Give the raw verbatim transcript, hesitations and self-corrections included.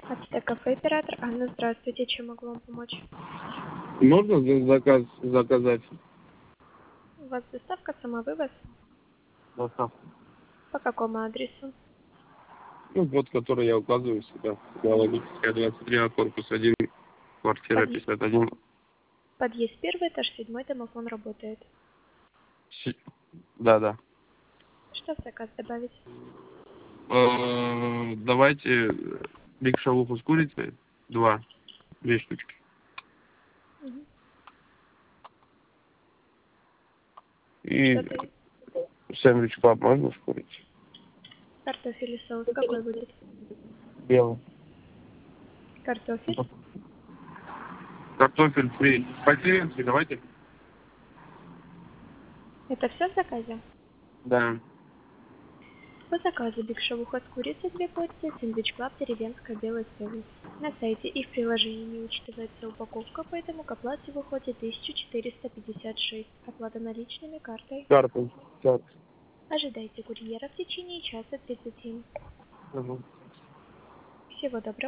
Это кафе оператор. Анна, здравствуйте. Чем могу вам помочь? Можно за- заказ заказать? У вас доставка, самовывоз? Доставку. По какому адресу? Ну, вот, который я указываю себя. Биологическая двадцать три, а корпус один, квартира Подъезд, пятьдесят один. подъезд первый этаж, седьмой домофон работает. Си- Да, да. Что в заказ добавить? Э, Давайте биг шавуху с курицей. Два. Две штучки. Мгм. И Что-то и- сэндвич клаб можно с курицей? Картофель и соус какой будет? Белый. Картофель? Картофель фри. По-деревенски давайте. Это все в заказе? Да. По заказу биг шавуха с курицей две порции, сэндвич клаб, деревенская, белый соус. На сайте и в приложении не учитывается упаковка, поэтому к оплате выходит тысяча четыреста пятьдесят шесть. Оплата наличными, картой. Картой. Так. Ожидайте курьера в течение часа тридцати. Мгм. Всего доброго.